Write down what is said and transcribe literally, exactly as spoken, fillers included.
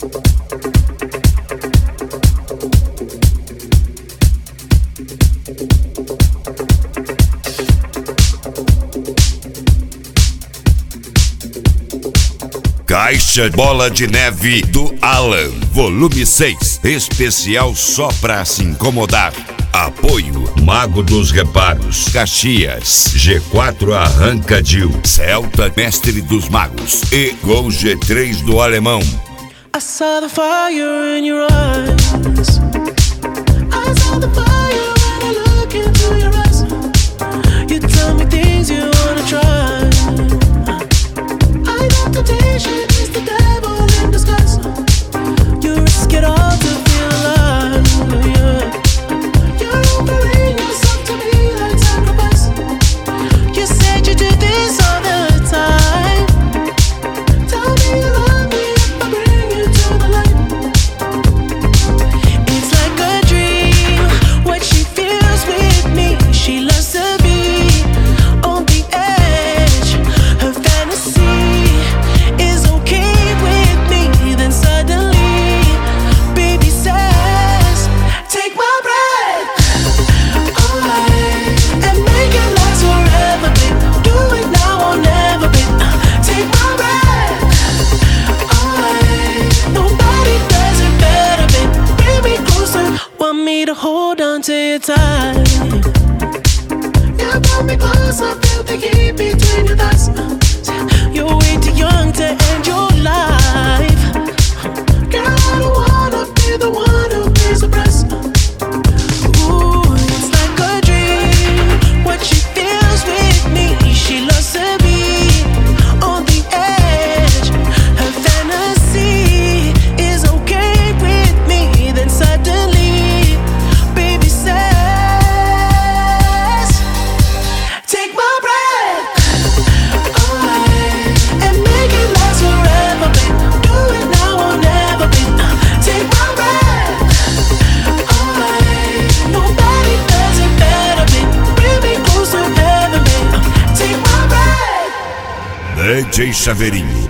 Caixa Bola de Neve do Alan, volume seis, especial só pra se incomodar. Apoio Mago dos Reparos, Caxias, G quatro Arrancadil, Celta Mestre dos Magos e Gol G três do Alemão. I saw the fire in your eyes. I saw the fire when I look into your eyes. You tell me things you wanna try. I know temptation is the devil in disguise. You risk it all to feel alive, yeah. You're offering yourself to me like sacrifice. You said you do this all the time. Tell me you love me if I bring you to the light. It's like a dream, what she feels with me. She loves to be on the edge. Her fantasy is okay with me. Then suddenly, baby says, take my breath away and make it last forever, babe. Do it now or never, babe. Take my breath away. Nobody does it better, babe. Bring me closer. Want me to hold on to your tight. You pull me closer, feel the heat between your thighs. You're way too young to end your life. Girl, I don't wanna be the one who pays the price. Ooh, it's like a dream, what she feels with me. She loves to be on the edge. Her fantasy is okay with me. Then suddenly, baby says, take my breath away and make it last forever, babe. Do it now or never, babe. Take my breath away. Nobody does it better, babe. Bring me closer, heaven, babe. Take my breath. D J Chaveirinho,